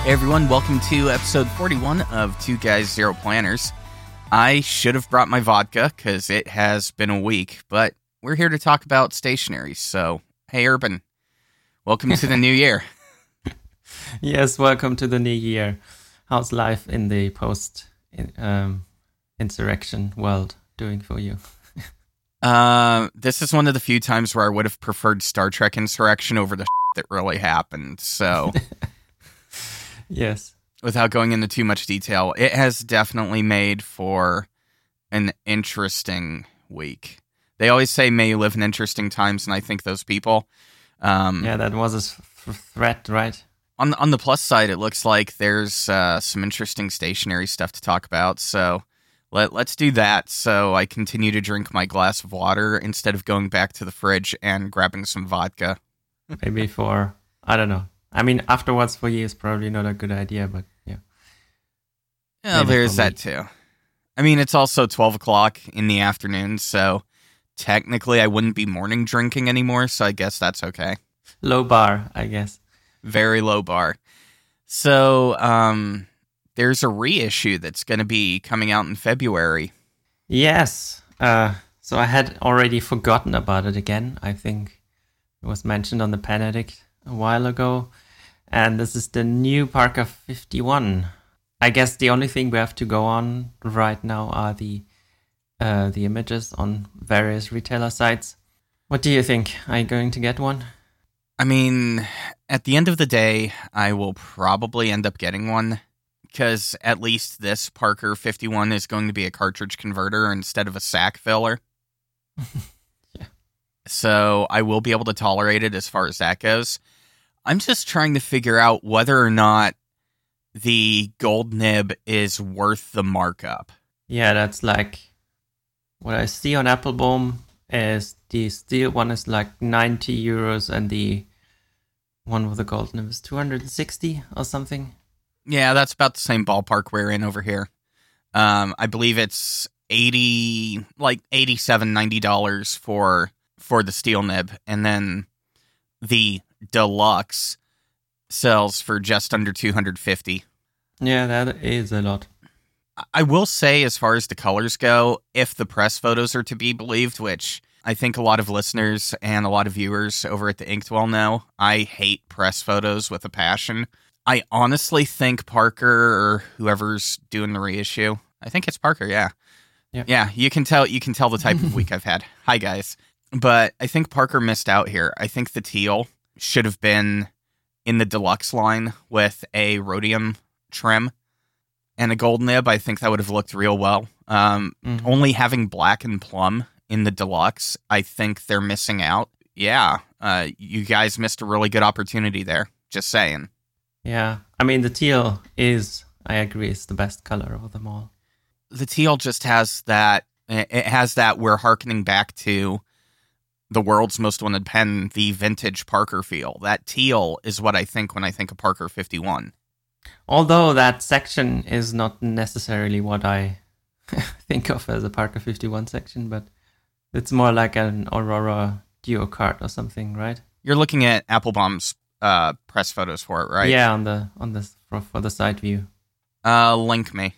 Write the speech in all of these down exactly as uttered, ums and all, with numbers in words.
Hey everyone, welcome to episode forty-one of Two Guys, Zero Planners. I should have brought my vodka because it has been a week, but we're here to talk about stationery. So, hey Urban, welcome to the new year. Yes, welcome to the new year. How's life in the post um, insurrection world doing for you? uh, this is one of the few times where I would have preferred Star Trek Insurrection over the that really happened. So... Yes. Without going into too much detail, it has definitely made for an interesting week. They always say, may you live in interesting times, and I think those people... Um, yeah, that was a f- threat, right? On, on the plus side, it looks like there's uh, some interesting stationary stuff to talk about, so let, let's do that. So I continue to drink my glass of water instead of going back to the fridge and grabbing some vodka. Maybe for, I don't know. I mean, afterwards for you is probably not a good idea, but yeah. Yeah, Maybe there's that too. I mean, it's also twelve o'clock in the afternoon, so technically I wouldn't be morning drinking anymore, so I guess that's okay. Low bar, I guess. Very low bar. So, um, there's a reissue that's going to be coming out in February. Yes. Uh, so I had already forgotten about it again. I think it was mentioned on the Pen Addict a while ago. And this is the new Parker fifty-one. I guess the only thing we have to go on right now are the uh, the images on various retailer sites. What do you think? Are you going to get one? I mean, at the end of the day, I will probably end up getting one, because at least this Parker fifty-one is going to be a cartridge converter instead of a sack filler. Yeah. So I will be able to tolerate it as far as that goes. I'm just trying to figure out whether or not the gold nib is worth the markup. Yeah, that's like what I see on Applebaum is the steel one is like ninety euros and the one with the gold nib is two hundred sixty or something. Yeah, that's about the same ballpark we're in over here. Um, I believe it's eighty, like eighty-seven, ninety dollars for for the steel nib, and then the deluxe sells for just under two hundred fifty. Yeah, that is a lot. I will say, as far as the colors go, if the press photos are to be believed, which I think a lot of listeners and a lot of viewers over at the Inktwell know, I hate press photos with a passion. I honestly think Parker, or whoever's doing the reissue, I think it's Parker, yeah. Yeah, yeah you can tell you can tell the type of week I've had. Hi, guys. But I think Parker missed out here. I think the teal should have been in the deluxe line with a rhodium trim and a gold nib. I think that would have looked real well. Um, mm-hmm. Only having black and plum in the deluxe, I think they're missing out. Yeah, uh, you guys missed a really good opportunity there. Just saying. Yeah, I mean, the teal is, I agree, is the best color of them all. The teal just has that, it has that we're hearkening back to the world's most wanted pen, the vintage Parker feel. That teal is what I think when I think of Parker fifty-one. Although that section is not necessarily what I think of as a Parker fifty-one section, but it's more like an Aurora Duo card or something, right? You're looking at Applebaum's uh, press photos for it, right? Yeah, on the on the for, for the side view. Uh, link me.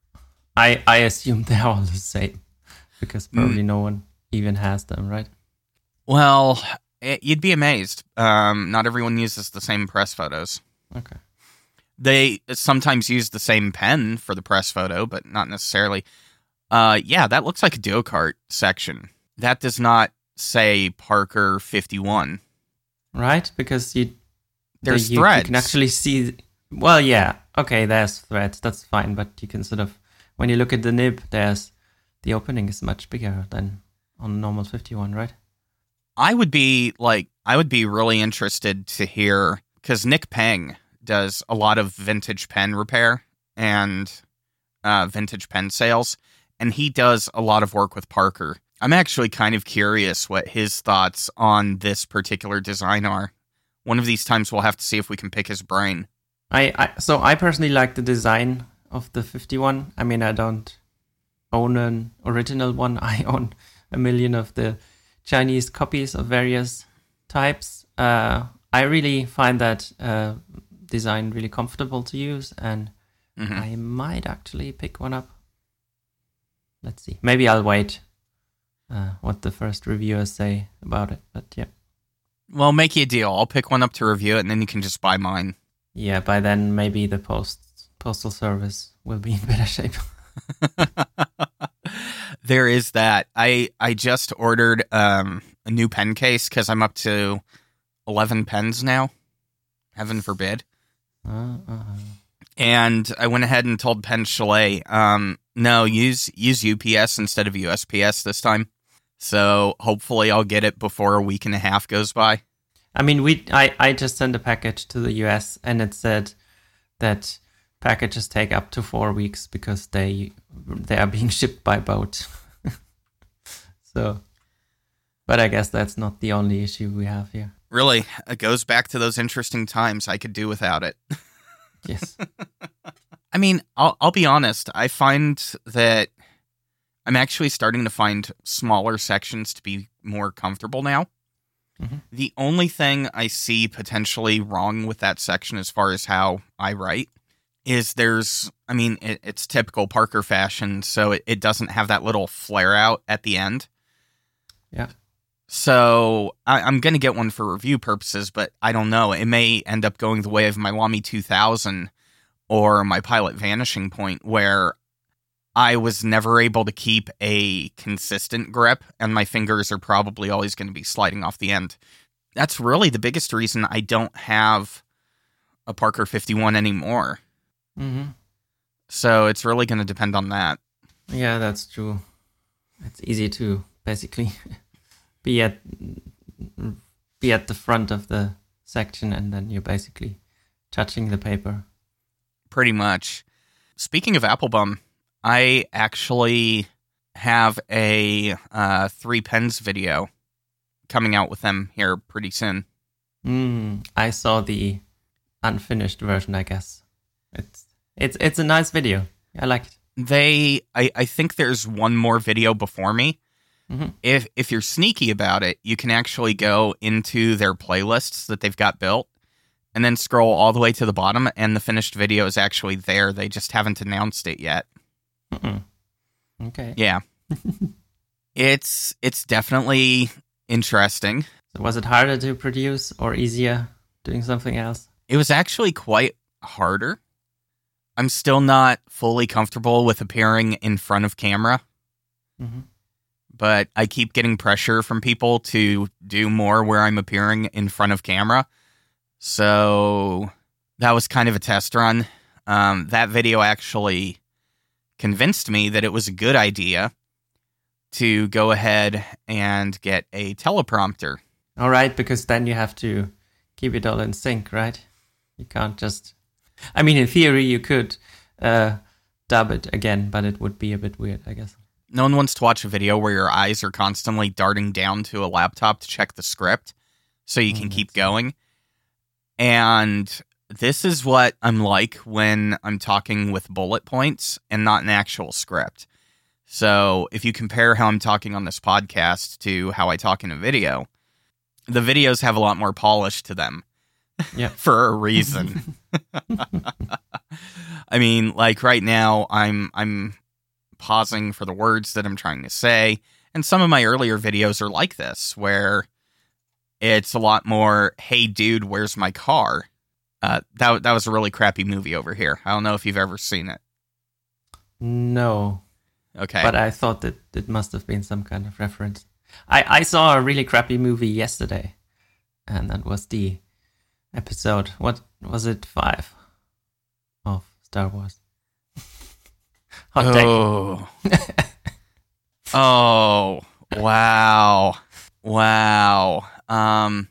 I I assume they're all the same because probably mm. no one even has them, right? Well, it, you'd be amazed. Um, not everyone uses the same press photos. Okay. They sometimes use the same pen for the press photo, but not necessarily. Uh, yeah, that looks like a Duocart section. That does not say Parker fifty-one. Right? Because you... There's you, threads. You can actually see... Well, yeah. Okay, there's threads. That's fine. But you can sort of... When you look at the nib, there's... The opening is much bigger than on normal fifty-one, right? I would be like, I would be really interested to hear, because Nick Peng does a lot of vintage pen repair and uh, vintage pen sales, and he does a lot of work with Parker. I'm actually kind of curious what his thoughts on this particular design are. One of these times we'll have to see if we can pick his brain. I, I so I personally like the design of the fifty-one. I mean, I don't own an original one. I own a million of the Chinese copies of various types. Uh, I really find that uh, design really comfortable to use, and Mhm. I might actually pick one up. Let's see. Maybe I'll wait uh, what the first reviewers say about it. But yeah. Well, make you a deal. I'll pick one up to review it, and then you can just buy mine. Yeah, by then maybe the post postal service will be in better shape. There is that. I I just ordered um, a new pen case because I'm up to eleven pens now. Heaven forbid. Uh, uh, And I went ahead and told Pen Chalet, um, no, use use U P S instead of U S P S this time. So hopefully I'll get it before a week and a half goes by. I mean, we I, I just sent a package to the U S and it said that packages take up to four weeks because they they are being shipped by boat. So, but I guess that's not the only issue we have here. Really, it goes back to those interesting times. I could do without it. Yes. I mean, I'll I'll be honest. I find that I'm actually starting to find smaller sections to be more comfortable now. Mm-hmm. The only thing I see potentially wrong with that section as far as how I write is there's, I mean, it, it's typical Parker fashion, so it, it doesn't have that little flare out at the end. Yeah. So I, I'm going to get one for review purposes, but I don't know. It may end up going the way of my Lamy two thousand or my Pilot Vanishing Point, where I was never able to keep a consistent grip, and my fingers are probably always going to be sliding off the end. That's really the biggest reason I don't have a Parker fifty-one anymore. Mm-hmm. So it's really going to depend on that. Yeah, that's true. It's easy to basically be at be at the front of the section, and then you're basically touching the paper. Pretty much. Speaking of Applebum, I actually have a uh, three pens video coming out with them here pretty soon. Mm, I saw the unfinished version, I guess. It's it's it's a nice video. I like it. They, I, I think there's one more video before me. Mm-hmm. If if you're sneaky about it, you can actually go into their playlists that they've got built and then scroll all the way to the bottom, and the finished video is actually there. They just haven't announced it yet. Mm-mm. Okay. Yeah. it's it's definitely interesting. So was it harder to produce or easier doing something else? It was actually quite harder. I'm still not fully comfortable with appearing in front of camera. Mm-hmm. But I keep getting pressure from people to do more where I'm appearing in front of camera. So that was kind of a test run. Um, that video actually convinced me that it was a good idea to go ahead and get a teleprompter. All right, because then you have to keep it all in sync, right? You can't just... I mean, in theory, you could uh, dub it again, but it would be a bit weird, I guess. No one wants to watch a video where your eyes are constantly darting down to a laptop to check the script so you can Mm, keep that's- going. And this is what I'm like when I'm talking with bullet points and not an actual script. So if you compare how I'm talking on this podcast to how I talk in a video, the videos have a lot more polish to them. Yeah. For a reason. I mean, like right now, I'm I'm pausing for the words that I'm trying to say, and some of my earlier videos are like this, where it's a lot more, "Hey, dude, where's my car?" Uh, that that was a really crappy movie over here. I don't know if you've ever seen it. No. Okay, But I thought that it must have been some kind of reference. I, I saw a really crappy movie yesterday, and that was the episode, what was it, five of Star Wars. Hot take. oh, oh, wow, wow. Um,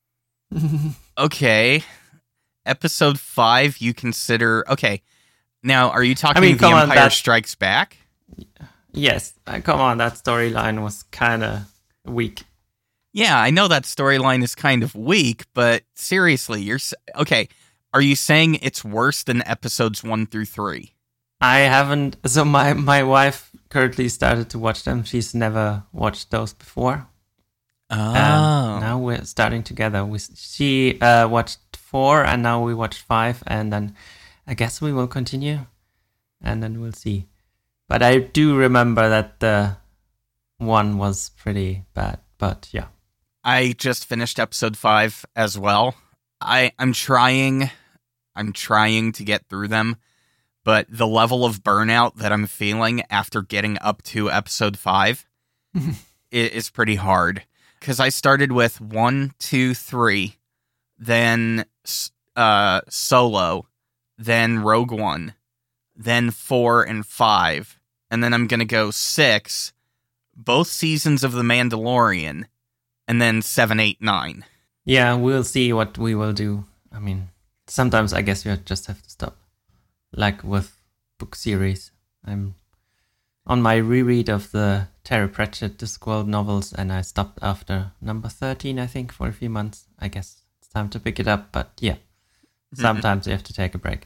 okay, episode five. You consider okay? Now, are you talking mean, The come on, Empire that- Strikes Back? Yes, uh, come on, that storyline was kind of weak. Yeah, I know that storyline is kind of weak, but seriously, you're s- okay. Are you saying it's worse than episodes one through three? I haven't, so my, my wife currently started to watch them. She's never watched those before. Oh, And now we're starting together. We, she uh, watched four, and now we watched five, and then I guess we will continue, and then we'll see. But I do remember that the one was pretty bad, but yeah. I just finished episode five as well. I, I'm trying, I'm trying to get through them, but the level of burnout that I'm feeling after getting up to episode five is pretty hard. Because I started with one, two, three, then uh, Solo, then Rogue One, then four and five, and then I'm going to go six, both seasons of The Mandalorian, and then seven, eight, nine. Yeah, we'll see what we will do. I mean, sometimes I guess you just have to stop. Like with book series. I'm on my reread of the Terry Pratchett Discworld novels, and I stopped after number thirteen, I think, for a few months. I guess it's time to pick it up, but yeah, sometimes you have to take a break.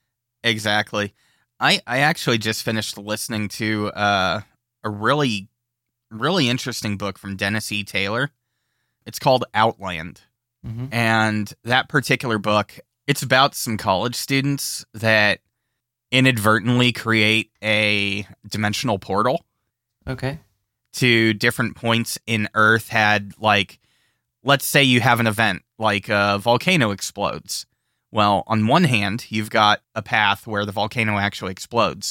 Exactly. I, I actually just finished listening to uh, a really, really interesting book from Dennis E. Taylor. It's called Outland. Mm-hmm. And that particular book, it's about some college students that inadvertently create a dimensional portal. Okay. To different points in Earth. Had, like, let's say you have an event, like a volcano explodes. Well, on one hand, you've got a path where the volcano actually explodes.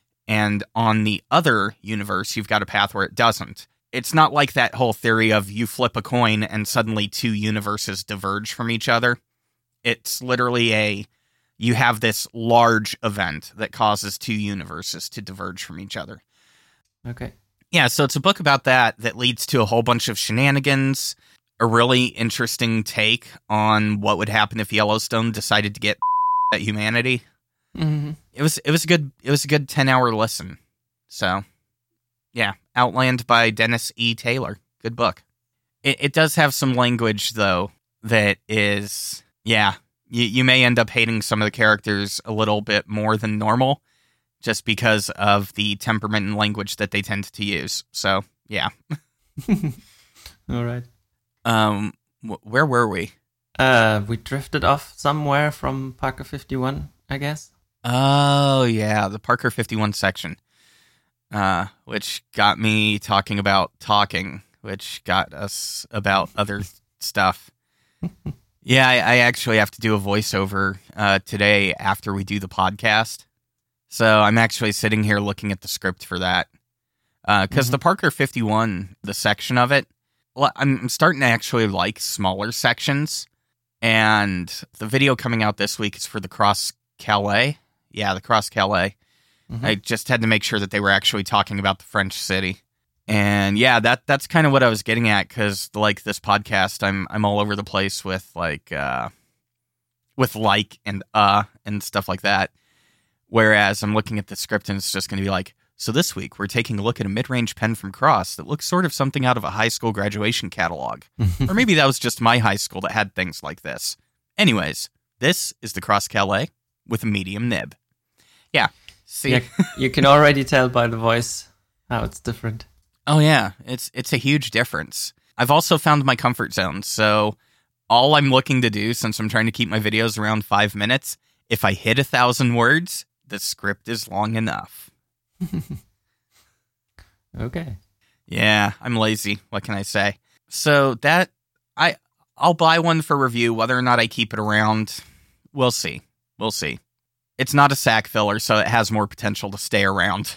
And on the other universe, you've got a path where it doesn't. It's not like that whole theory of you flip a coin and suddenly two universes diverge from each other. It's literally a, you have this large event that causes two universes to diverge from each other. Okay. Yeah, so it's a book about that that leads to a whole bunch of shenanigans, a really interesting take on what would happen if Yellowstone decided to get at humanity. Mm-hmm. It was it was a good it was a good ten-hour listen. So, yeah, Outland by Dennis E. Taylor. Good book. It it does have some language, though, that is, yeah, you, you may end up hating some of the characters a little bit more than normal, just because of the temperament and language that they tend to use. So, yeah. All right. Um, wh- where were we? Uh, we drifted off somewhere from Parker fifty-one, I guess. Oh, yeah, the Parker fifty-one section, uh, which got me talking about talking, which got us about other stuff. Yeah, I, I actually have to do a voiceover uh, today after we do the podcast. So I'm actually sitting here looking at the script for that. Because uh, mm-hmm. the Parker fifty-one, the section of it, I'm starting to actually like smaller sections. And the video coming out this week is for the Cross Calais. Yeah, the Cross Calais. Mm-hmm. I just had to make sure that they were actually talking about the French city. And yeah, that that's kind of what I was getting at, because like this podcast, I'm I'm all over the place with like uh, with like and uh and stuff like that. Whereas I'm looking at the script and it's just going to be like, so this week we're taking a look at a mid-range pen from Cross that looks sort of something out of a high school graduation catalog. Or maybe that was just my high school that had things like this. Anyways, this is the Cross Calais with a medium nib. Yeah. See, yeah, you can already tell by the voice how it's different. Oh yeah, it's it's a huge difference. I've also found my comfort zone. So all I'm looking to do, since I'm trying to keep my videos around five minutes, if I hit a thousand words, the script is long enough. Okay. Yeah, I'm lazy. What can I say? So that I I'll buy one for review. Whether or not I keep it around, we'll see. We'll see. It's not a sack filler, so it has more potential to stay around.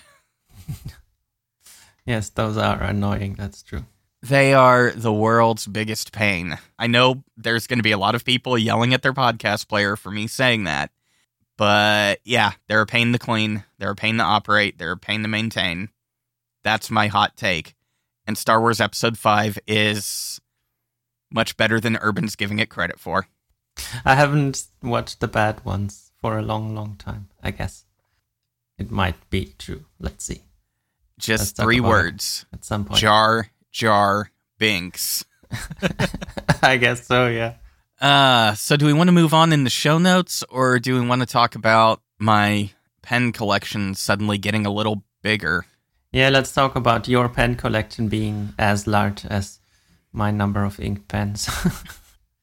Yes, those are annoying. That's true. They are the world's biggest pain. I know there's going to be a lot of people yelling at their podcast player for me saying that. But yeah, they're a pain to clean. They're a pain to operate. They're a pain to maintain. That's my hot take. And Star Wars Episode five is much better than Urban's giving it credit for. I haven't watched the bad ones for a long, long time, I guess. It might be true. Let's see. Just three words. At some point. Jar Jar Binks. I guess so, yeah. Uh, so do we want to move on in the show notes, or do we want to talk about my pen collection suddenly getting a little bigger? Yeah, let's talk about your pen collection being as large as my number of ink pens.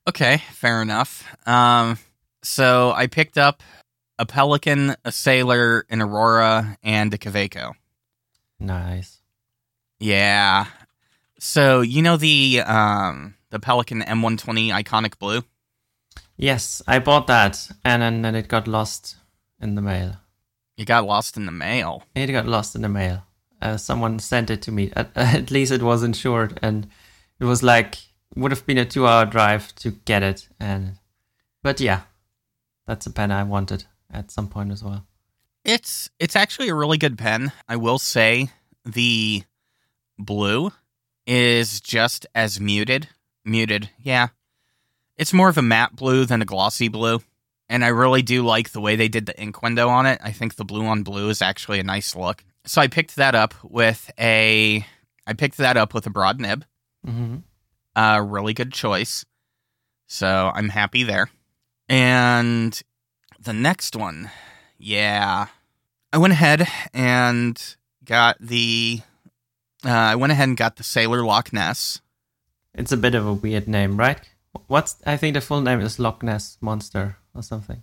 Okay, fair enough. Um, so I picked up a Pelican, a Sailor, an Aurora, and a Kaweco. Nice. Yeah. So you know the um the Pelican M one twenty Iconic Blue? Yes, I bought that, and then, then it got lost in the mail. You got lost in the mail. It got lost in the mail. Uh, someone sent it to me. At, at least it was insured, and it was like would have been a two-hour drive to get it. And but yeah, that's a pen I wanted at some point as well. It's it's actually a really good pen. I will say the blue is just as muted. Muted, yeah. It's more of a matte blue than a glossy blue. And I really do like the way they did the ink window on it. I think the blue on blue is actually a nice look. So I picked that up with a I picked that up with a broad nib. Mm-hmm. A really good choice. So I'm happy there. And the next one, yeah. I went ahead and got the uh, I went ahead and got the Sailor Loch Ness. It's a bit of a weird name, right? What's I think the full name is Loch Ness Monster or something.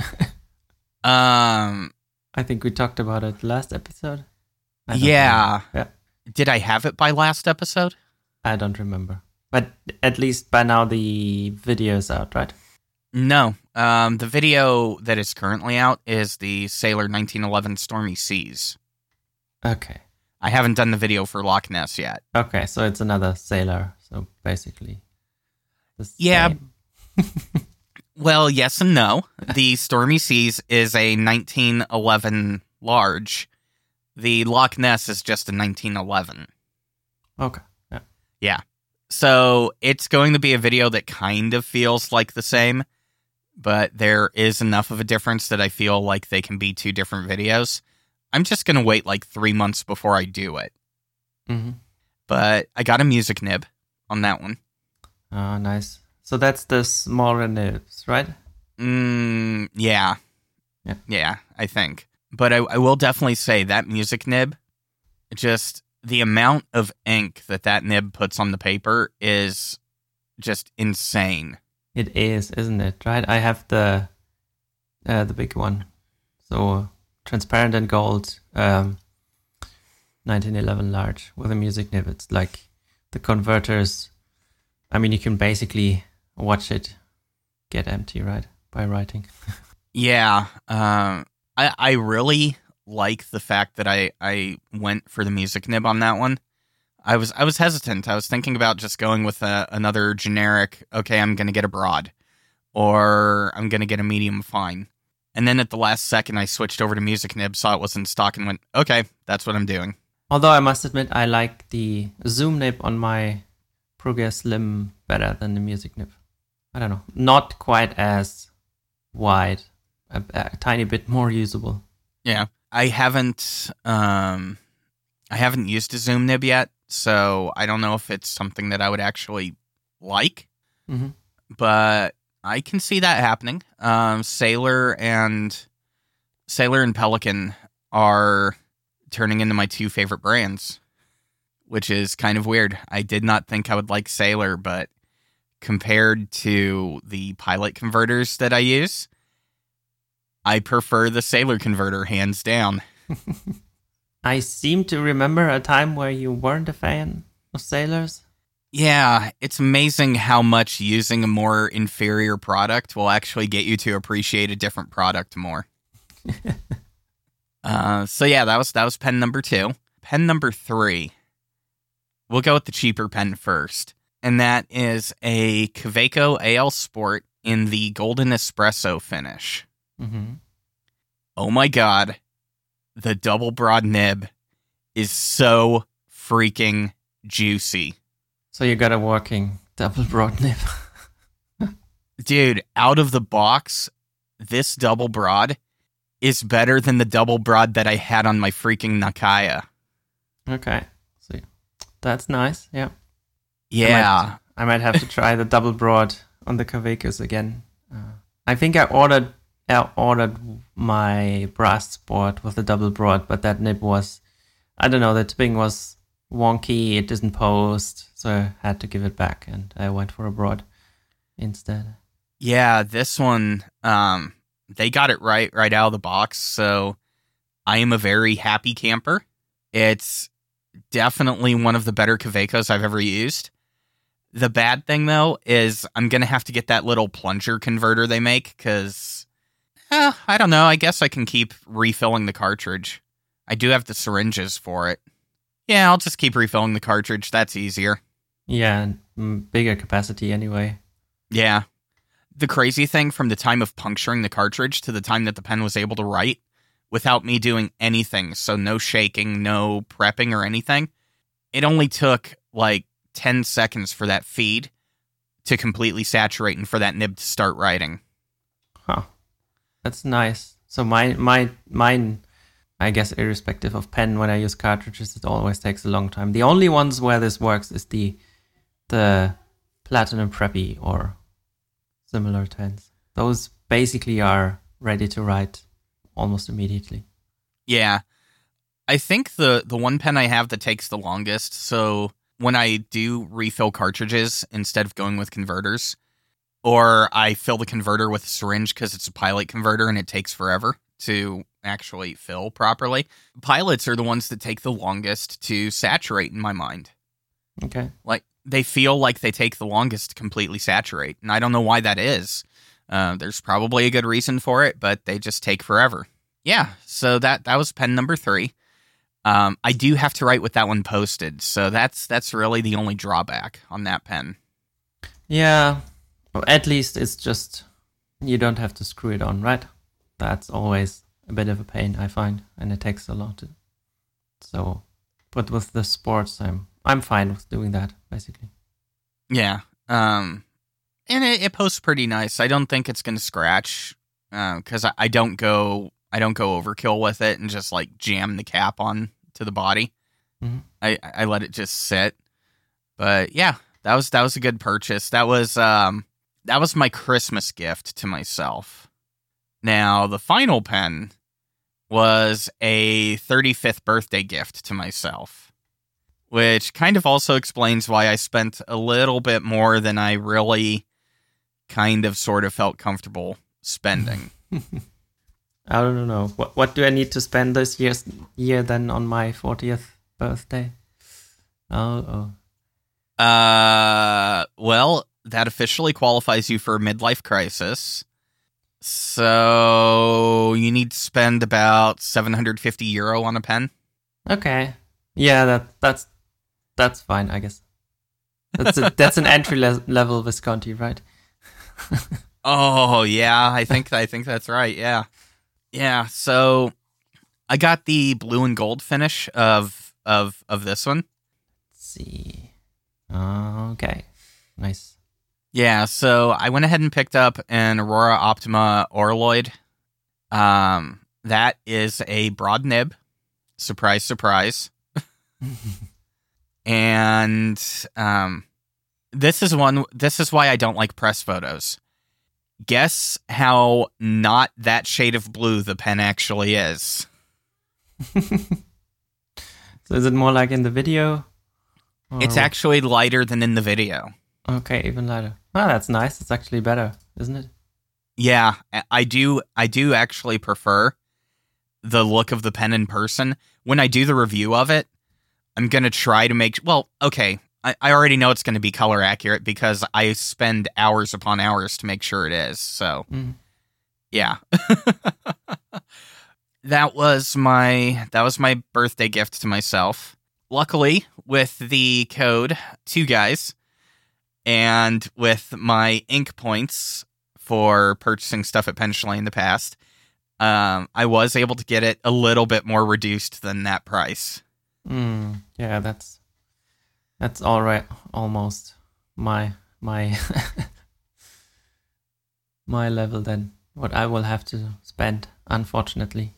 um, I think we talked about it last episode. I don't yeah. remember. Yeah. Did I have it by last episode? I don't remember. But at least by now the video is out, right? No. Um, the video that is currently out is the Sailor nineteen eleven Stormy Seas. Okay. I haven't done the video for Loch Ness yet. Okay, so it's another Sailor. So basically, the yeah. same. Well, yes and no. The Stormy Seas is a nineteen eleven large. The Loch Ness is just a nineteen eleven. Okay. Yeah. Yeah. So it's going to be a video that kind of feels like the same, but there is enough of a difference that I feel like they can be two different videos. I'm just going to wait like three months before I do it. Mm-hmm. But I got a music nib on that one. Oh, nice. So that's the smaller nibs, right? Mm, yeah. Yeah. Yeah, I think. But I, I will definitely say that music nib, just the amount of ink that that nib puts on the paper is just insane. It is, isn't it? Right? I have the uh, the big one. So transparent and gold, um, nineteen eleven large with a music nib. It's like the converters. I mean, you can basically watch it get empty, right? By writing. Yeah. Um, I, I really like the fact that I, I went for the music nib on that one. I was I was hesitant. I was thinking about just going with a, another generic, okay, I'm going to get a broad, or I'm going to get a medium fine. And then at the last second, I switched over to music nib, saw it was in stock, and went, okay, that's what I'm doing. Although I must admit, I like the zoom nib on my Pruger Slim better than the music nib. I don't know. Not quite as wide, a, a tiny bit more usable. Yeah. I haven't um, I haven't used a zoom nib yet, so I don't know if it's something that I would actually like. Mm-hmm. But I can see that happening. Um, Sailor and Sailor and Pelican are turning into my two favorite brands, which is kind of weird. I did not think I would like Sailor, but compared to the Pilot converters that I use, I prefer the Sailor converter, hands down. I seem to remember a time where you weren't a fan of Sailors. Yeah, it's amazing how much using a more inferior product will actually get you to appreciate a different product more. uh, so yeah, that was that was pen number two. Pen number three. We'll go with the cheaper pen first, and that is a Kaweco A L Sport in the Golden Espresso finish. Mm-hmm. Oh my god, the double broad nib is so freaking juicy. So you got a working double broad nib. Dude, out of the box, this double broad is better than the double broad that I had on my freaking Nakaya. Okay, so that's nice. Yeah. Yeah. I might, I might have to try the double broad on the Kawecos again. Uh, I think I ordered I ordered my brass sport with the double broad, but that nib was, I don't know, the tipping was wonky. It didn't post, so I had to give it back, and I went for a broad. instead. Yeah, this one, um, they got it right right out of the box, so I am a very happy camper. It's definitely one of the better Kavekos I've ever used. The bad thing, though, is I'm going to have to get that little plunger converter they make, because, eh, I don't know, I guess I can keep refilling the cartridge. I do have the syringes for it. Yeah, I'll just keep refilling the cartridge, that's easier. Yeah, and bigger capacity anyway. Yeah. The crazy thing, from the time of puncturing the cartridge to the time that the pen was able to write, without me doing anything, so no shaking, no prepping or anything, it only took like ten seconds for that feed to completely saturate and for that nib to start writing. Huh. That's nice. So my, my, mine, I guess irrespective of pen, when I use cartridges, it always takes a long time. The only ones where this works is the the Platinum Preppy or similar pens. Those basically are ready to write almost immediately. Yeah. I think the, the one pen I have that takes the longest, so when I do refill cartridges instead of going with converters, or I fill the converter with a syringe because it's a pilot converter and it takes forever to actually fill properly, pilots are the ones that take the longest to saturate in my mind. Okay. Like, they feel like they take the longest to completely saturate, and I don't know why that is. Uh, there's probably a good reason for it, but they just take forever. Yeah, so that, that was pen number three. Um, I do have to write with that one posted, so that's that's really the only drawback on that pen. Yeah, well, at least it's just, you don't have to screw it on, right? That's always a bit of a pain, I find, and it takes a lot. To, so, but with the sports, I'm I'm fine with doing that, basically. Yeah, um, and it, it posts pretty nice. I don't think it's going to scratch, because uh, I, I don't go I don't go overkill with it and just like jam the cap on to the body. Mm-hmm. I I let it just sit. But yeah, that was that was a good purchase. That was um that was my Christmas gift to myself. Now, the final pen was a thirty-fifth birthday gift to myself, which kind of also explains why I spent a little bit more than I really kind of sort of felt comfortable spending. I don't know. What what do I need to spend this year's year then on my fortieth birthday? Oh, oh. Uh, well, that officially qualifies you for a midlife crisis. So you need to spend about seven hundred fifty euro on a pen. Okay. Yeah, that that's that's fine, I guess. That's a, that's an entry le- level Visconti, right? Oh yeah, I think I think that's right. Yeah, yeah. So I got the blue and gold finish of of of this one. Let's see. Okay, nice. Yeah, so I went ahead and picked up an Aurora Optima Orloid. Um, that is a broad nib. Surprise, surprise. And um, this is one. This is why I don't like press photos. Guess how not that shade of blue the pen actually is. So is it more like in the video? Or... It's actually lighter than in the video. Okay, even lighter. Oh, that's nice. It's actually better, isn't it? Yeah, I do. I do actually prefer the look of the pen in person. When I do the review of it, I'm going to try to make... Well, okay, I, I already know it's going to be color accurate because I spend hours upon hours to make sure it is. So, mm. yeah. That was my that was my birthday gift to myself. Luckily, with the code two guys and with my ink points for purchasing stuff at Pen Chalet in the past, um, I was able to get it a little bit more reduced than that price. Mm, yeah, that's that's all right. Almost my my my level then. What I will have to spend, unfortunately.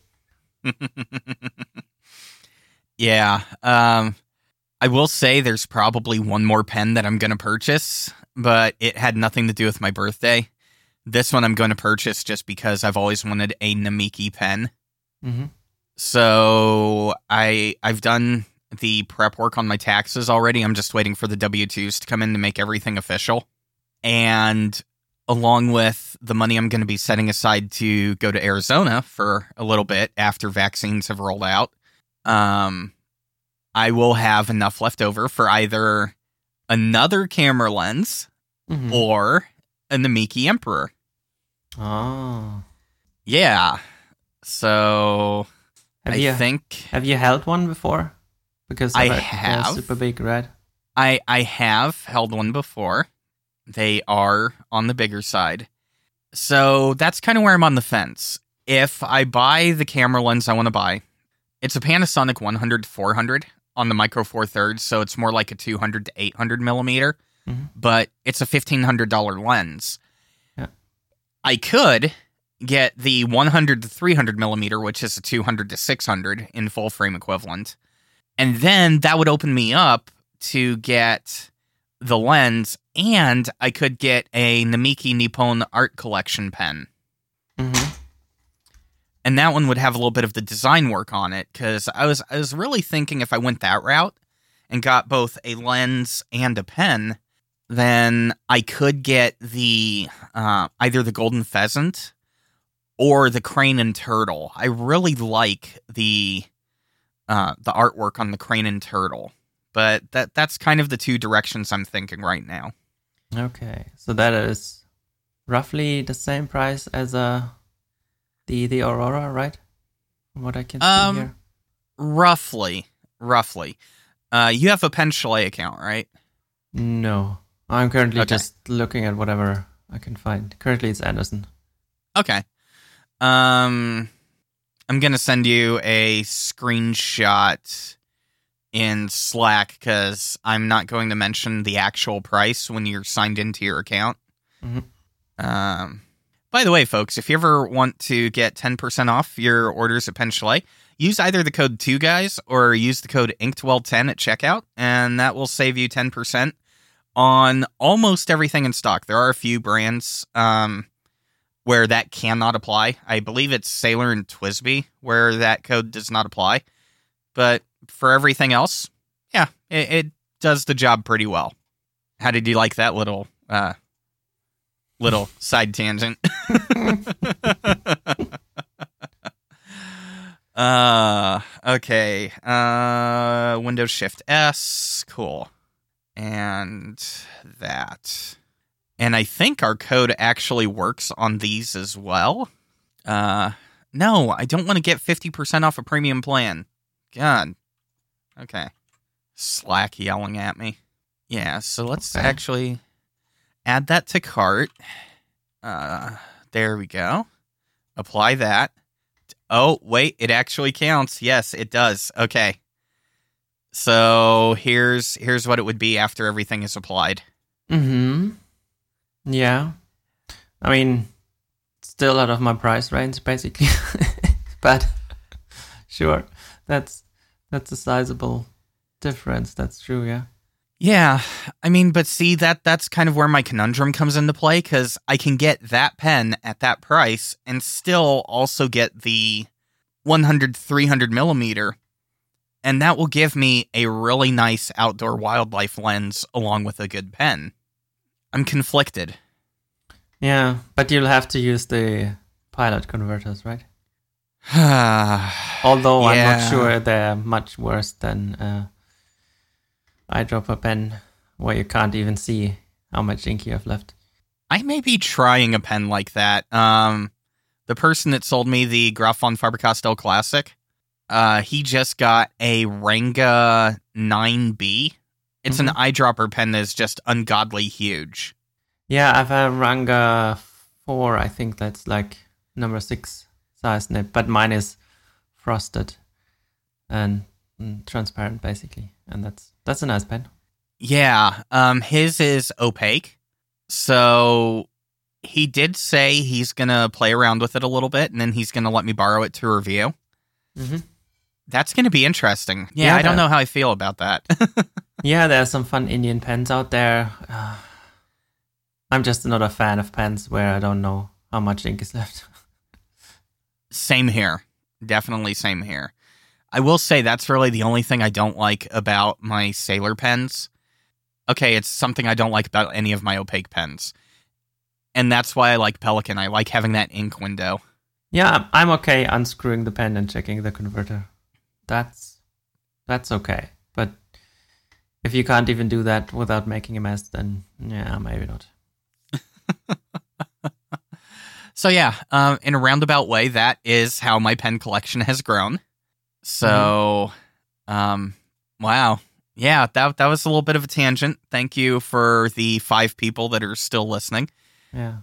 Yeah. Um, I will say there's probably one more pen that I'm going to purchase, but it had nothing to do with my birthday. This one I'm going to purchase just because I've always wanted a Namiki pen. Mm-hmm. So I I've done the prep work on my taxes already. I'm just waiting for the W two's to come in to make everything official. And along with the money I'm going to be setting aside to go to Arizona for a little bit after vaccines have rolled out, um, I will have enough left over for either another camera lens Mm-hmm. or a Namiki Emperor. Oh. Yeah. So Have I you, think Have you held one before? Because I of it, have. they're super big, right? I I have held one before. They are on the bigger side. So that's kind of where I'm on the fence. If I buy the camera lens I want to buy, it's a Panasonic one hundred to four hundred on the Micro Four Thirds, so it's more like a two hundred to eight hundred millimeter, Mm-hmm. but it's a fifteen hundred dollars lens. Yeah. I could get the one hundred to three hundred millimeter, which is a two hundred to six hundred in full frame equivalent. And then that would open me up to get the lens, and I could get a Namiki Nippon Art Collection pen. Mm-hmm. And that one would have a little bit of the design work on it, because I was I was really thinking if I went that route and got both a lens and a pen, then I could get the uh, either the Golden Pheasant or the Crane and Turtle. I really like the uh, the artwork on the Crane and Turtle, but that that's kind of the two directions I'm thinking right now. Okay, so that is roughly the same price as a the the Aurora, right? From what I can Um, see here. Roughly, roughly. Uh, you have a Pen Chalet account, right? No, I'm currently Okay. just looking at whatever I can find. Currently, it's Anderson. Okay. Um, I'm gonna send you a screenshot in Slack because I'm not going to mention the actual price when you're signed into your account. Mhm. Um, by the way, folks, if you ever want to get ten percent off your orders at Pen Chalet, use either the code two guys or use the code Inktwell ten at checkout, and that will save you ten percent on almost everything in stock. There are a few brands um, where that cannot apply. I believe it's Sailor and Twisby where that code does not apply. But for everything else, yeah, it, it does the job pretty well. How did you like that little uh, little side tangent? uh, okay. Uh, Windows Shift S, cool. And that. And I think our code actually works on these as well. Uh, no, I don't want to get fifty percent off a premium plan. God. Okay. Slack yelling at me. Yeah, so let's Okay. actually add that to cart. Uh, there we go. Apply that. Oh, wait, it actually counts. Yes, it does. Okay. So here's here's what it would be after everything is applied. Mm-hmm. Yeah. I mean, still out of my price range, basically. But sure, that's that's a sizable difference. That's true, yeah. Yeah, I mean, but see, that that's kind of where my conundrum comes into play, because I can get that pen at that price and still also get the one hundred, three hundred millimeter, and that will give me a really nice outdoor wildlife lens along with a good pen. I'm conflicted. Yeah, but you'll have to use the pilot converters, right? Although I'm Yeah. not sure they're much worse than uh, eyedropper pen, where you can't even see how much ink you have left. I may be trying a pen like that. Um, the person that sold me the Graf von Faber-Castell Classic, uh, he just got a Ranga nine B. It's Mhm. an eyedropper pen that is just ungodly huge. Yeah, I've a Ranga four, I think that's like number six size nib, but mine is frosted and mm, transparent basically, and that's that's a nice pen. Yeah, um, his is opaque. So he did say he's going to play around with it a little bit, and then he's going to let me borrow it to review. Mm-hmm. That's going to be interesting. Yeah, Yeah, I don't that- know how I feel about that. Yeah, there are some fun Indian pens out there. Uh, I'm just not a fan of pens where I don't know how much ink is left. Same here. Definitely same here. I will say that's really the only thing I don't like about my Sailor pens okay, it's something I don't like about any of my opaque pens. And that's why I like Pelikan. I like having that ink window. Yeah, I'm okay unscrewing the pen and checking the converter. That's that's okay. But if you can't even do that without making a mess, then yeah, maybe not. So yeah, um, in a roundabout way, that is how my pen collection has grown. So, mm-hmm. um, wow. Yeah, that that was a little bit of a tangent. Thank you for the five people that are still listening. Yeah.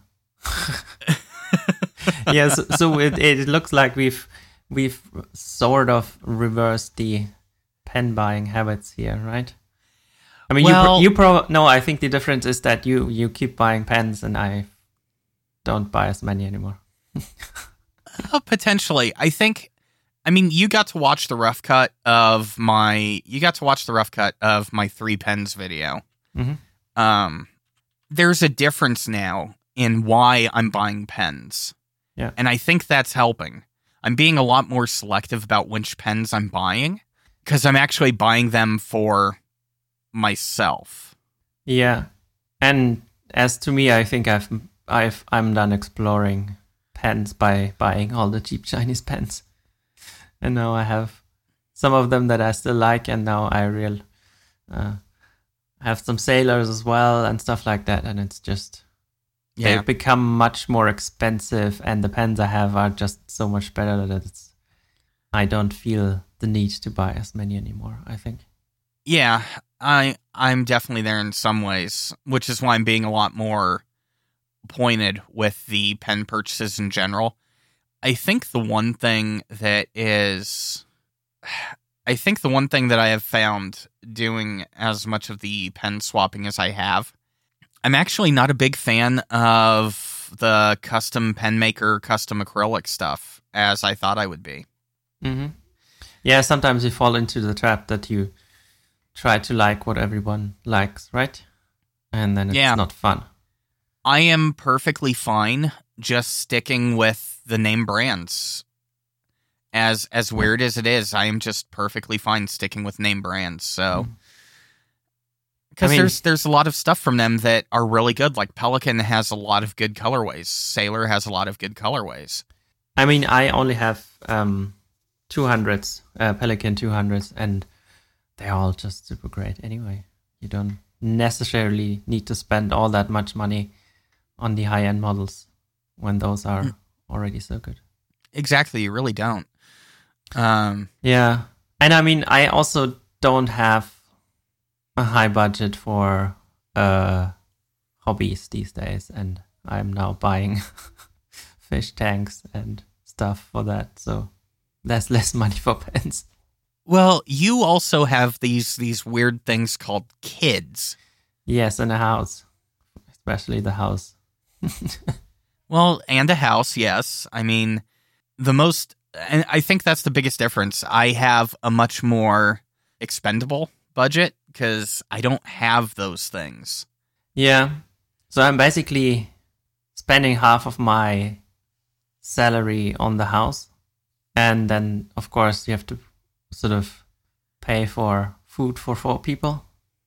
Yes, yeah, so, so it it looks like we've we've sort of reversed the pen buying habits here, right? I mean, well, you you pro no, I think the difference is that you you keep buying pens and I don't buy as many anymore. uh, potentially, I think. I mean, you got to watch the rough cut of my. You got to watch the rough cut of my three pens video. Mm-hmm. Um, there's a difference now in why I'm buying pens. Yeah, and I think that's helping. I'm being a lot more selective about which pens I'm buying because I'm actually buying them for myself. Yeah, and as to me, I think I've I've I'm done exploring pens by buying all the cheap Chinese pens. And now I have some of them that I still like, and now I real uh, have some sailors as well and stuff like that. And it's just yeah. They've become much more expensive, and the pens I have are just so much better that it's I don't feel the need to buy as many anymore, I think. Yeah, I I'm definitely there in some ways, which is why I'm being a lot more pointed with the pen purchases in general. I think the one thing that is, I think the one thing that I have found doing as much of the pen swapping as I have, I'm actually not a big fan of the custom pen maker, custom acrylic stuff as I thought I would be. Mm-hmm. Yeah, sometimes you fall into the trap that you try to like what everyone likes, right? And then it's yeah. not fun. I am perfectly fine just sticking with the name brands. As as weird as it is, I am just perfectly fine sticking with name brands. So, because I mean, there's there's a lot of stuff from them that are really good. Like Pelikan has a lot of good colorways. Sailor has a lot of good colorways. I mean, I only have um, two hundreds, uh, Pelikan two hundreds, and they're all just super great. Anyway, you don't necessarily need to spend all that much money on the high end models when those are mm. already so good. Exactly, you really don't. Um, yeah, and I mean, I also don't have a high budget for uh, hobbies these days, and I'm now buying fish tanks and stuff for that, so there's less money for pens. Well, you also have these these weird things called kids. Yes, in a house, especially the house. Well, and a house, yes. I mean, the most, and I think that's the biggest difference. I have a much more expendable budget because I don't have those things. Yeah. So I'm basically spending half of my salary on the house. And then, of course, you have to sort of pay for food for four people.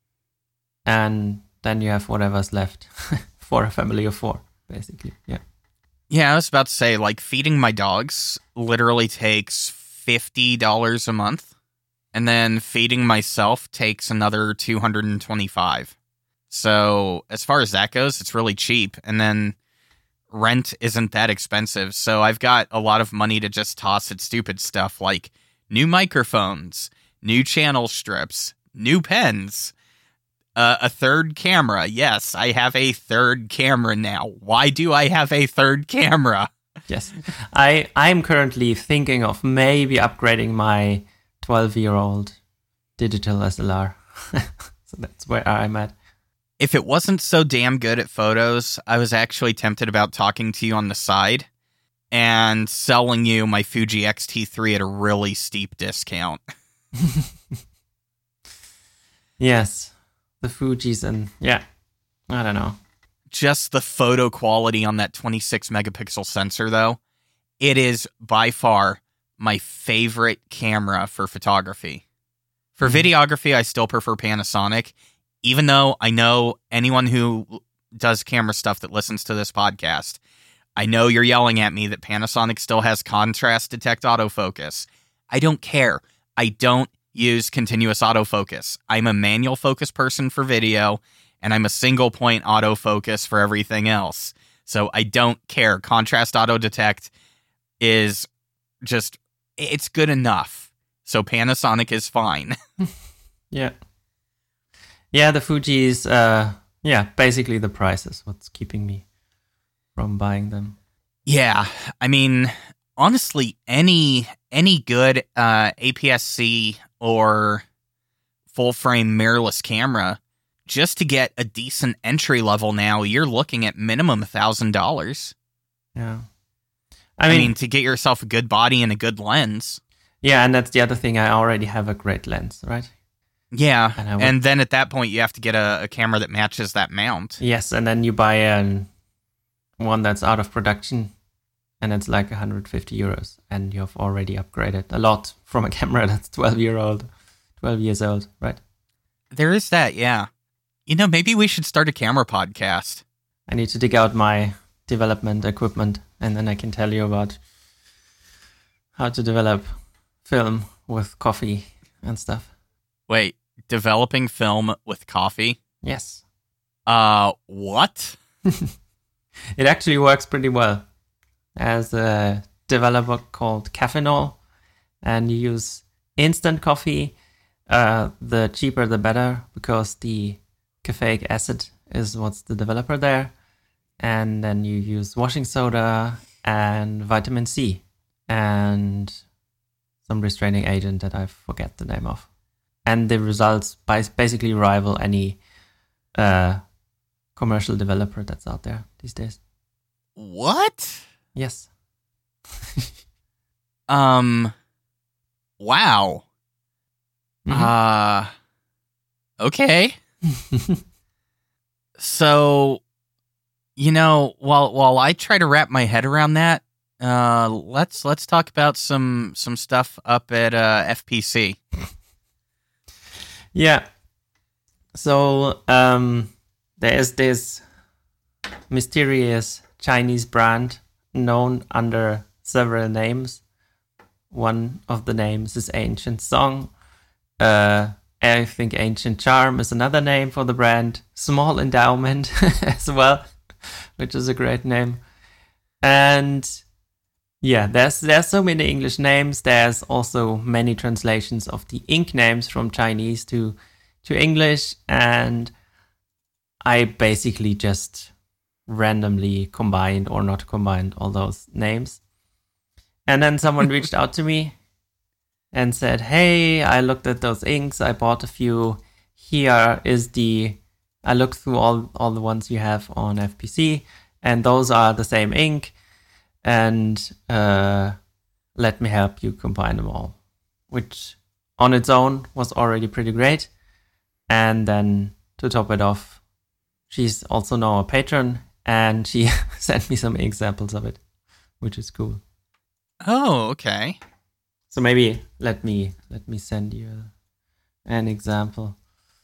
And then you have whatever's left for a family of four, basically. Yeah. Yeah, I was about to say, like, feeding my dogs literally takes fifty dollars a month. And then feeding myself takes another two hundred twenty-five dollars. So as far as that goes, it's really cheap. And then rent isn't that expensive. So I've got a lot of money to just toss at stupid stuff like new microphones, new channel strips, new pens, uh, a third camera. Yes, I have a third camera now. Why do I have a third camera? Yes, I I'm currently thinking of maybe upgrading my twelve-year-old digital S L R. So that's where I'm at. If it wasn't so damn good at photos, I was actually tempted about talking to you on the side and selling you my Fuji X T three at a really steep discount. Yes, the Fujis and, yeah, I don't know. Just the photo quality on that twenty-six megapixel sensor, though, it is by far my favorite camera for photography. For mm-hmm. videography, I still prefer Panasonic, even though I know anyone who does camera stuff that listens to this podcast, I know you're yelling at me that Panasonic still has contrast detect autofocus. I don't care. I don't use continuous autofocus. I'm a manual focus person for video, and I'm a single point autofocus for everything else. So I don't care. Contrast auto detect is just, it's good enough. So Panasonic is fine. Yeah. Yeah, the Fuji is, uh, yeah, basically the price is what's keeping me from buying them. Yeah, I mean, honestly, any any good uh, A P S C or full-frame mirrorless camera, just to get a decent entry level now, you're looking at minimum one thousand dollars. Yeah. I mean, I mean, to get yourself a good body and a good lens. Yeah, and that's the other thing. I already have a great lens, right? Yeah, and, and then at that point, you have to get a, a camera that matches that mount. Yes, and then you buy an, one that's out of production, and it's like one hundred fifty euros, and you've already upgraded a lot from a camera that's twelve year old, twelve years old, right? There is that, yeah. You know, maybe we should start a camera podcast. I need to dig out my development equipment, and then I can tell you about how to develop film with coffee and stuff. Wait, developing film with coffee? Yes. Uh, what? It actually works pretty well. As a developer called Caffeinol, and you use instant coffee. Uh, the cheaper the better, because the caffeic acid is what's the developer there. And then you use washing soda and vitamin C and some restraining agent that I forget the name of. And the results basically rival any uh, commercial developer that's out there these days. What? Yes. um. Wow. Mm-hmm. Uh. Okay. So, you know, while while I try to wrap my head around that, uh, let's let's talk about some some stuff up at uh, F P C. Yeah. So um, there is this mysterious Chinese brand known under several names. One of the names is Ancient Song. Uh, I think Ancient Charm is another name for the brand. Small Endowment as well, which is a great name. And yeah, there's there's so many English names. There's also many translations of the ink names from Chinese to to English, and I basically just randomly combined or not combined all those names. And then someone reached out to me and said, "Hey, I looked at those inks. I bought a few. Here is the. I looked through all all the ones you have on F P C, and those are the same ink. And uh, let me help you combine them all," which on its own was already pretty great. And then to top it off, she's also now a patron, and she sent me some examples of it, which is cool. Oh, okay. So maybe let me let me send you an example.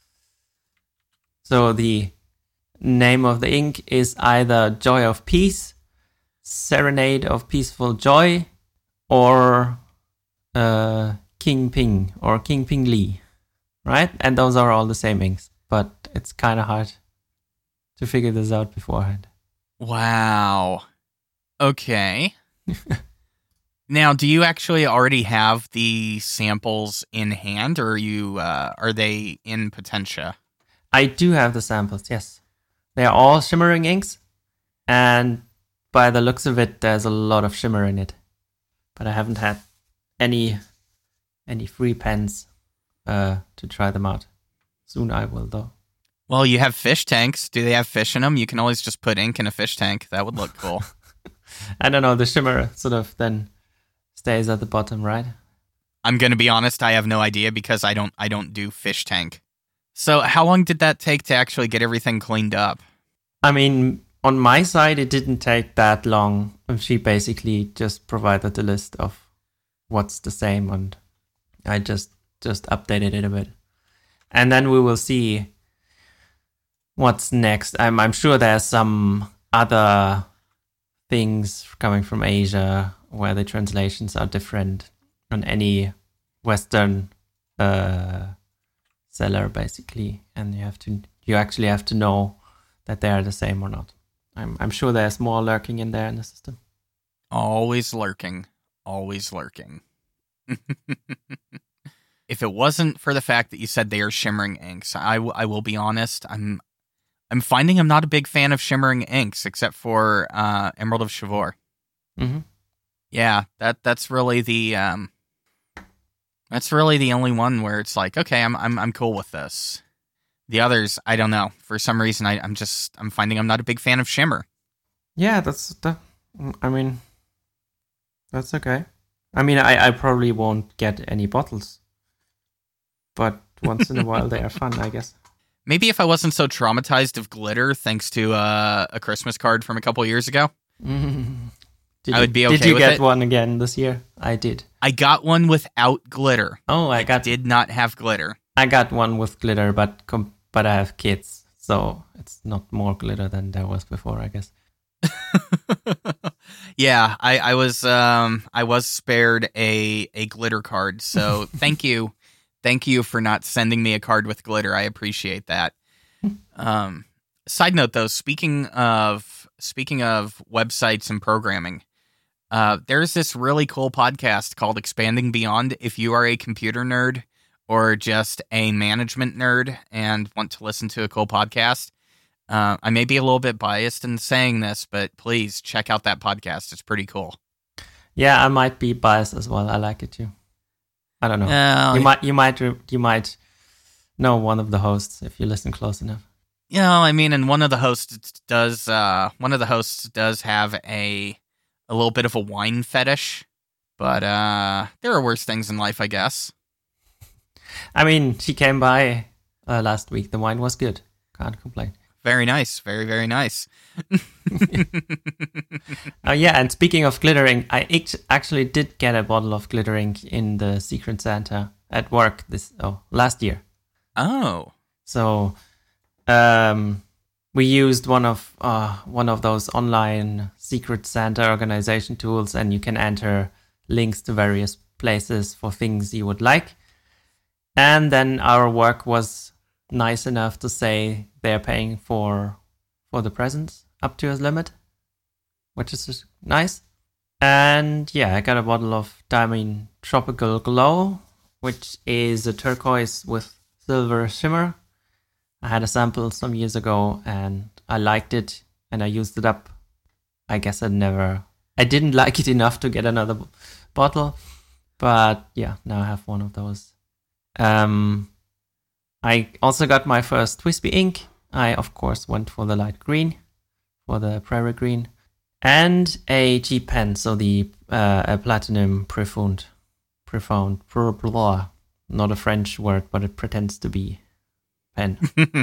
So the name of the ink is either Joy of Peace, Serenade of Peaceful Joy, or uh, King Ping or King Ping Li, right? And those are all the same inks, but it's kind of hard to figure this out beforehand. Wow. Okay. Now, do you actually already have the samples in hand, or are you uh, are they in Potentia? I do have the samples, yes. They are all shimmering inks, and by the looks of it, there's a lot of shimmer in it. But I haven't had any any free pens uh, to try them out. Soon I will, though. Well, you have fish tanks. Do they have fish in them? You can always just put ink in a fish tank. That would look cool. I don't know. The shimmer sort of then stays at the bottom, right? I'm going to be honest. I have no idea because I don't I don't do fish tank. So how long did that take to actually get everything cleaned up? I mean, on my side, it didn't take that long. She basically just provided the list of what's the same, and I just just updated it a bit. And then we will see what's next. I'm I'm sure there's some other things coming from Asia where the translations are different on any Western uh, seller, basically, and you have to you actually have to know that they are the same or not. I'm I'm sure there's more lurking in there in the system. Always lurking, always lurking. If it wasn't for the fact that you said they are shimmering inks, I, w- I will be honest, I'm I'm finding I'm not a big fan of shimmering inks, except for uh, Emerald of Chivor. Mm-hmm. Yeah, that that's really the um, that's really the only one where it's like, okay, I'm I'm I'm cool with this. The others, I don't know. For some reason, I, I'm just I'm finding I'm not a big fan of shimmer. Yeah, that's that. I mean, that's okay. I mean, I, I probably won't get any bottles, but once in a while they are fun, I guess. Maybe if I wasn't so traumatized of glitter, thanks to uh, a Christmas card from a couple years ago, mm. I would be okay with it. Did you get one again this year? I did. I got one without glitter. Oh, I got. Did not have glitter. I got one with glitter, but com- but I have kids, so it's not more glitter than there was before, I guess. Yeah, I, I was um I was spared a a glitter card, so thank you. Thank you for not sending me a card with glitter. I appreciate that. Um, side note, though, speaking of speaking of websites and programming, uh, there's this really cool podcast called Expanding Beyond. If you are a computer nerd or just a management nerd and want to listen to a cool podcast, uh, I may be a little bit biased in saying this, but please check out that podcast. It's pretty cool. Yeah, I might be biased as well. I like it too. I don't know. Uh, you might, you might, you might know one of the hosts if you listen close enough. You know, I mean, and one of the hosts does, uh, one of the hosts does have a, a little bit of a wine fetish, but uh, there are worse things in life, I guess. I mean, she came by uh, last week. The wine was good. Can't complain. Very nice. Very, very nice. Oh, yeah, and speaking of glittering, I ex- actually did get a bottle of glittering in the Secret Santa at work this oh last year. Oh. So um, we used one of uh, one of those online Secret Santa organization tools, and you can enter links to various places for things you would like. And then our work was nice enough to say they're paying for for the presents up to a limit, which is just nice. And yeah, I got a bottle of Diamond Tropical Glow, which is a turquoise with silver shimmer. I had a sample some years ago and I liked it and I used it up. I guess I never, I didn't like it enough to get another b- bottle, but yeah, now I have one of those. Um, I also got my first Twisby ink. I, of course, went for the light green, for the prairie green, and a G pen, so the uh, a platinum profound, profound, blah, not a French word, but it pretends to be pen.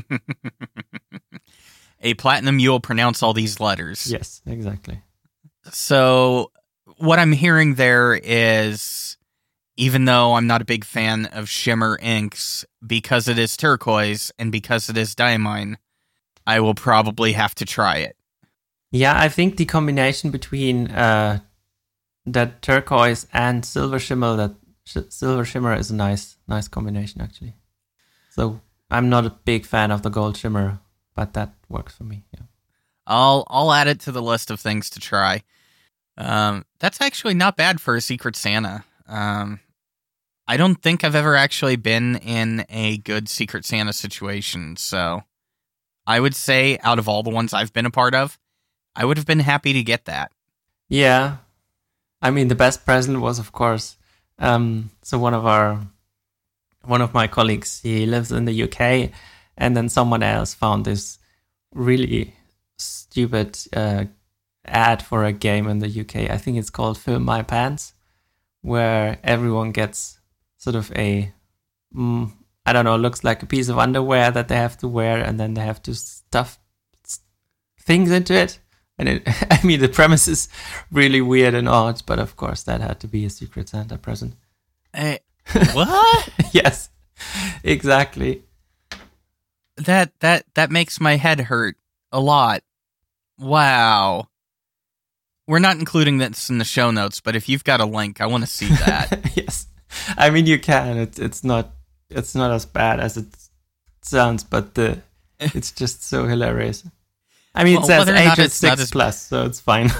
A platinum, you will pronounce all these letters. Yes, exactly. So what I'm hearing there is, even though I'm not a big fan of shimmer inks, because it is turquoise and because it is diamine, I will probably have to try it. Yeah, I think the combination between uh, that turquoise and silver shimmer, that sh- silver shimmer is a nice, nice combination actually. So I'm not a big fan of the gold shimmer, but that works for me. Yeah, I'll I'll add it to the list of things to try. Um, that's actually not bad for a Secret Santa. Um, I don't think I've ever actually been in a good Secret Santa situation, so I would say out of all the ones I've been a part of, I would have been happy to get that. Yeah, I mean the best present was of course. Um, so one of our, one of my colleagues, he lives in the U K, and then someone else found this really stupid uh, ad for a game in the U K. I think it's called Fill My Pants, where everyone gets sort of a, mm, I don't know, looks like a piece of underwear that they have to wear, and then they have to stuff things into it. And it, I mean, the premise is really weird and odd, but of course that had to be a Secret Santa present. Hey, what? Yes, exactly. that that that makes my head hurt a lot. Wow. We're not including this in the show notes, but if you've got a link, I want to see that. Yes, I mean you can. It's it's not it's not as bad as it sounds, but the it's just so hilarious. I mean, well, it says ages six as... plus, so it's fine.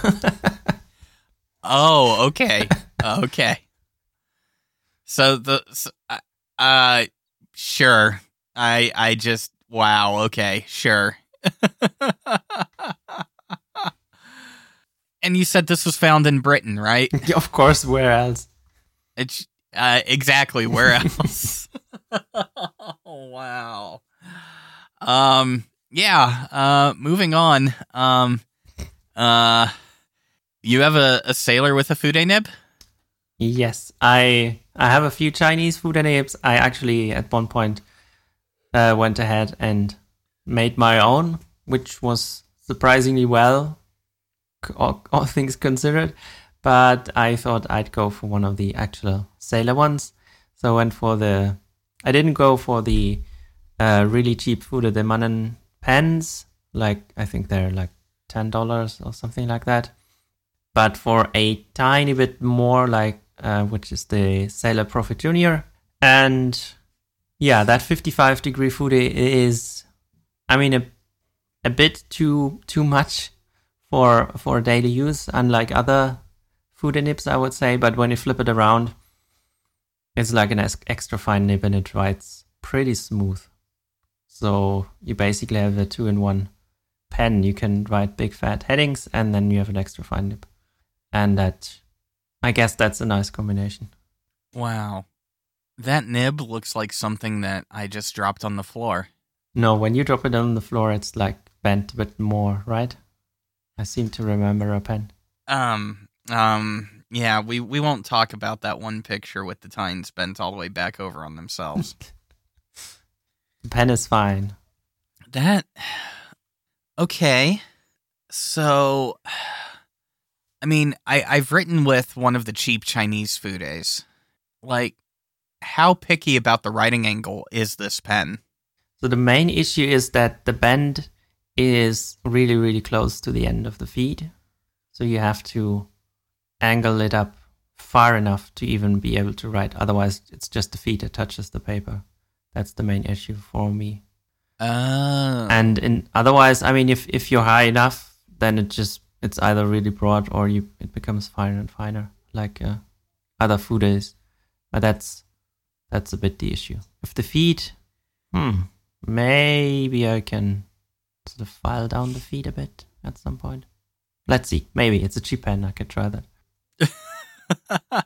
Oh, okay, okay. So the so, uh, sure. I I just wow. Okay, sure. And you said this was found in Britain, right? Yeah, of course. Where else? It's uh, exactly where else. Oh, wow. Um. Yeah. Uh. Moving on. Um. Uh. You have a, a sailor with a fude nib? Yes, I I have a few Chinese fude nibs. I actually at one point uh, went ahead and made my own, which was surprisingly well. All, all things considered, but I thought I'd go for one of the actual sailor ones, so I went for the I didn't go for the uh, really cheap Fude de Mannen pens, like I think they're like ten dollars or something like that, but for a tiny bit more, like uh, which is the Sailor Prophet Junior, and yeah, that fifty-five degree Fude is, I mean, a a bit too too much for for daily use, unlike other fude nibs, I would say. But when you flip it around, it's like an extra fine nib and it writes pretty smooth. So you basically have a two-in-one pen. You can write big fat headings and then you have an extra fine nib. And that, I guess that's a nice combination. Wow. That nib looks like something that I just dropped on the floor. No, when you drop it on the floor, it's like bent a bit more, right? I seem to remember a pen. Um, um, yeah, we, we won't talk about that one picture with the tines bent all the way back over on themselves. The pen is fine. That, okay. So, I mean, I, I've written with one of the cheap Chinese fudes. Like, how picky about the writing angle is this pen? So the main issue is that the bend is really, really close to the end of the feed. So you have to angle it up far enough to even be able to write. Otherwise, it's just the feed that touches the paper. That's the main issue for me. Oh. And in otherwise, I mean, if, if you're high enough, then it just it's either really broad or you it becomes finer and finer, like uh, other fudes. But that's that's a bit the issue. If the feed, hmm, maybe I can sort of file down the feed a bit at some point. Let's see. Maybe it's a cheap pen. I could try that.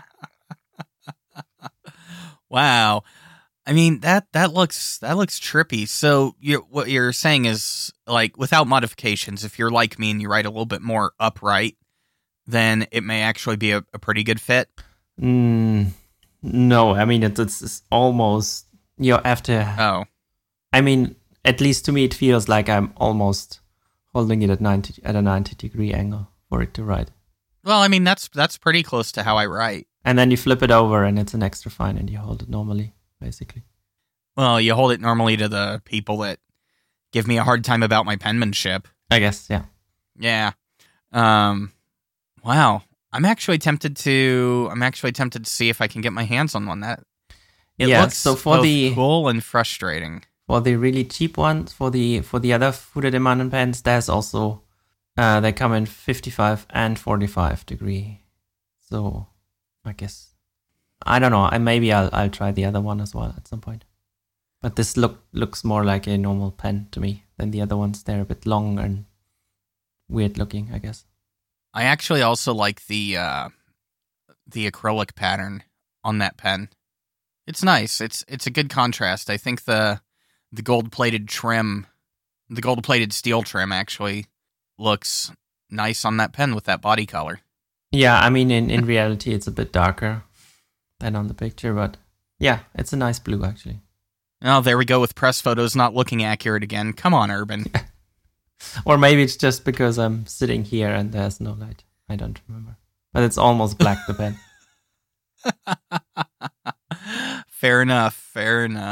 Wow. I mean that that looks that looks trippy. So you're, what you're saying is, like, without modifications, if you're like me and you write a little bit more upright, then it may actually be a, a pretty good fit. Mm, no, I mean it's, it's almost you have to. Oh, I mean, at least to me, it feels like I'm almost holding it at ninety at a ninety degree angle for it to write. Well, I mean that's that's pretty close to how I write. And then you flip it over, and it's an extra fine, and you hold it normally. Basically. Well, you hold it normally to the people that give me a hard time about my penmanship. I guess, yeah. Yeah. Um, wow. I'm actually tempted to. I'm actually tempted to see if I can get my hands on one. That it yeah, looks so for both the cool and frustrating. For the really cheap ones, for the for the other Fude de Mannen pens, there's also uh, they come in fifty-five and forty-five degree. So I guess. I don't know. I maybe I'll I'll try the other one as well at some point. But this look looks more like a normal pen to me than the other ones. They're a bit long and weird looking, I guess. I actually also like the uh, the acrylic pattern on that pen. It's nice. It's it's a good contrast. I think the the gold plated trim, the gold plated steel trim actually looks nice on that pen with that body color. Yeah, I mean in, in reality it's a bit darker than on the picture, but yeah, it's a nice blue actually. Oh, there we go with press photos not looking accurate again. Come on, Urban. Or maybe it's just because I'm sitting here and there's no light. I don't remember. But it's almost black, the pen. Fair enough, fair enough.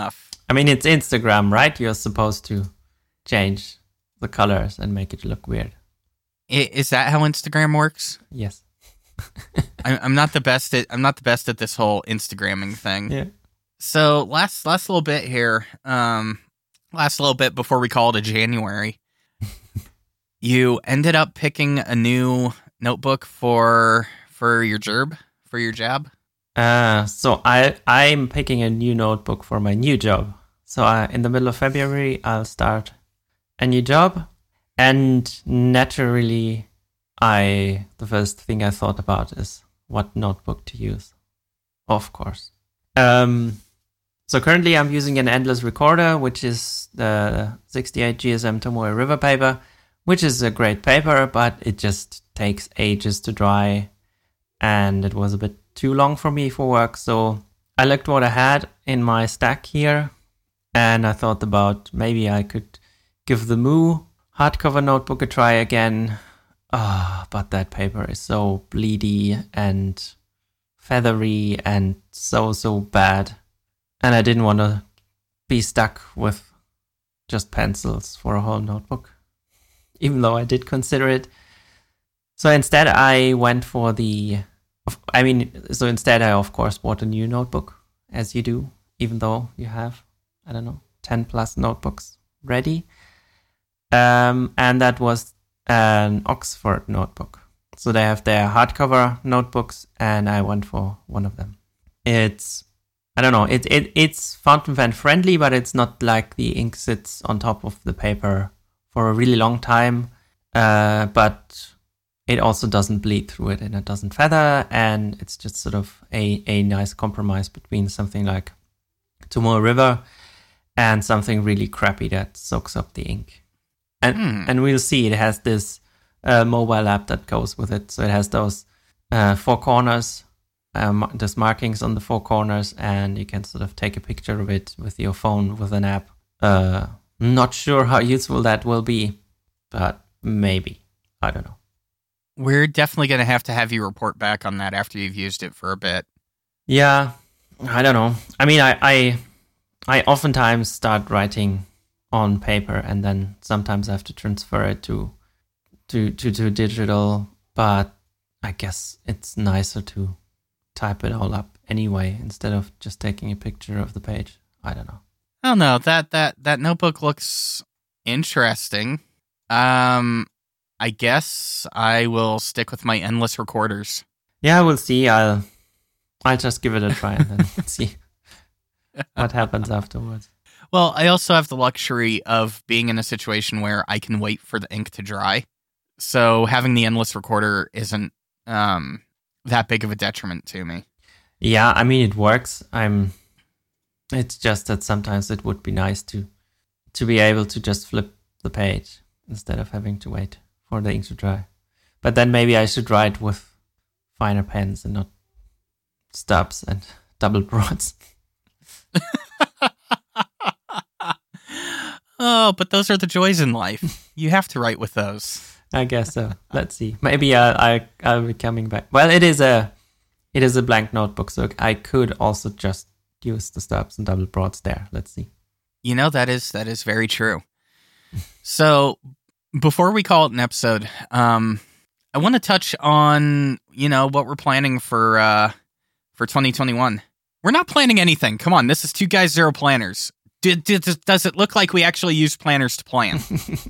I mean, it's Instagram, right? You're supposed to change the colors and make it look weird. I, is that how Instagram works? Yes. I, I'm not the best at I'm not the best at this whole Instagramming thing. Yeah. So last last little bit here, um, last little bit before we call it a January. You ended up picking a new notebook for for your job for your job. Uh, so I I'm picking a new notebook for my new job. So I, in the middle of February, I'll start a new job, and naturally, I the first thing I thought about is what notebook to use. Of course. Um, so currently I'm using an endless recorder, which is the sixty-eight G S M Tomoe River paper, which is a great paper, but it just takes ages to dry, and it was a bit too long for me for work. So I looked what I had in my stack here, and I thought about maybe I could give the Moo hardcover notebook a try again. Ah, oh, but that paper is so bleedy and feathery and so, so bad. And I didn't want to be stuck with just pencils for a whole notebook, even though I did consider it. So instead I went for the, I mean, so instead I of course bought a new notebook, as you do, even though you have, I don't know, ten plus notebooks ready. Um, and that was an Oxford notebook. So they have their hardcover notebooks, and I went for one of them. It's, I don't know, it, it it's fountain pen friendly, but it's not like the ink sits on top of the paper for a really long time. Uh, but it also doesn't bleed through it, and it doesn't feather, and it's just sort of a, a nice compromise between something like Tomoe River and something really crappy that soaks up the ink. And mm. and we'll see, it has this uh, mobile app that goes with it. So it has those uh, four corners, um, there's markings on the four corners, and you can sort of take a picture of it with your phone with an app. Uh, not sure how useful that will be, but maybe. I don't know. We're definitely going to have to have you report back on that after you've used it for a bit. Yeah, I don't know. I mean, I I, I oftentimes start writing on paper, and then sometimes I have to transfer it to, to to to digital, but I guess it's nicer to type it all up anyway instead of just taking a picture of the page. I don't know. I don't know. That that that notebook looks interesting. Um, I guess I will stick with my endless recorders. Yeah, we'll see. I'll I'll just give it a try and then see what happens afterwards. Well, I also have the luxury of being in a situation where I can wait for the ink to dry. So having the endless recorder isn't um, that big of a detriment to me. Yeah, I mean, it works. I'm. It's just that sometimes it would be nice to to be able to just flip the page instead of having to wait for the ink to dry. But then maybe I should write with finer pens and not stubs and double broads. Oh, but those are the joys in life. You have to write with those. I guess so. Let's see. Maybe I, I I'll be coming back. Well, it is a it is a blank notebook, so I could also just use the stubs and double broads there. Let's see. You know, that is that is very true. So before we call it an episode, um, I want to touch on, you know, what we're planning for uh, for twenty twenty-one. We're not planning anything. Come on, this is Two Guys, Zero Planners. Did, did, does it look like we actually use planners to plan?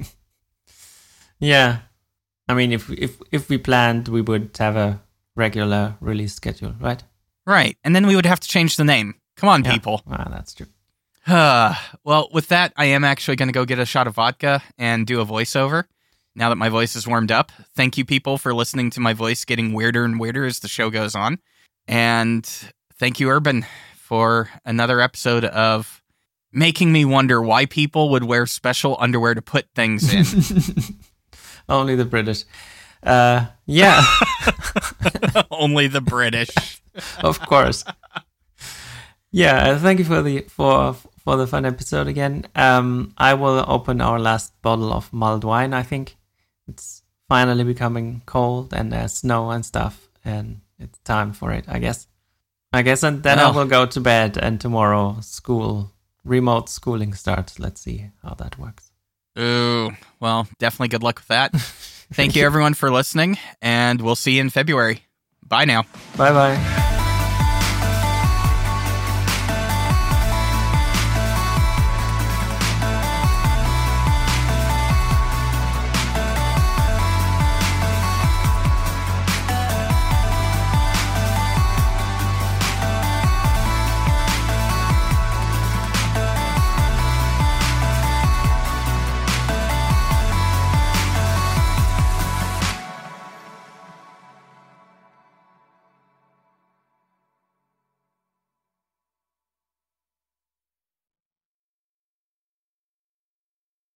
Yeah. I mean, if if if we planned, we would have a regular release schedule, right? Right. And then we would have to change the name. Come on, yeah. people. Ah, that's true. Uh, well, with that, I am actually going to go get a shot of vodka and do a voiceover now that my voice is warmed up. Thank you, people, for listening to my voice getting weirder and weirder as the show goes on. And thank you, Urban, for another episode of making me wonder why people would wear special underwear to put things in. Only the British. Uh, yeah. Only the British. Of course. Yeah, thank you for the for for the fun episode again. Um, I will open our last bottle of mulled wine, I think. It's finally becoming cold and there's snow and stuff, and it's time for it, I guess. I guess, and then Oh. I will go to bed, and tomorrow school remote schooling starts. Let's see how that works. Ooh, well, definitely good luck with that. Thank you, everyone, for listening, and we'll see you in February. Bye now. Bye-bye.